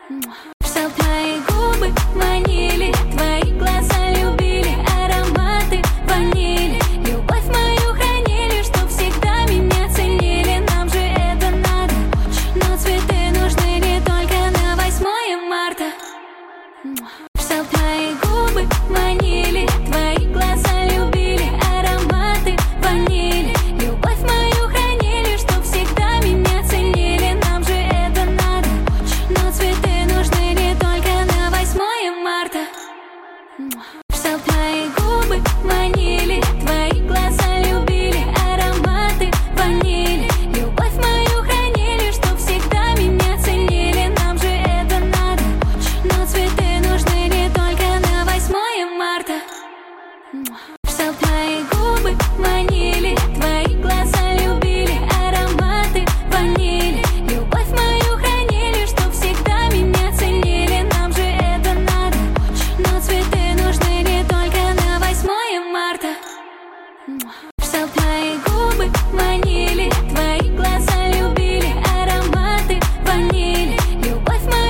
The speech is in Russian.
Чтоб твои губы манили, твои глаза любили, ароматы ванили. Любовь мою хранили, чтоб всегда меня ценили. Нам же это надо, но цветы нужны не только на 8 марта. Чтоб твои губы манили, твои глаза любили, ароматы ванили. Любовь мою хранили, чтоб всегда меня ценили. Нам же это надо, но цветы нужны не только на 8 марта. Чтоб твои губы манили, твои глаза любили, ароматы ванили. Любовь мою хранили, чтоб всегда меня ценили. Нам же это надо, но цветы нужны не только на 8 марта. Чтоб твои губы манили, твои глаза любили, ароматы ванили. Любовь мою хранили, чтоб всегда меня ценили. Нам же это надо, но цветы нужны не только на 8 марта.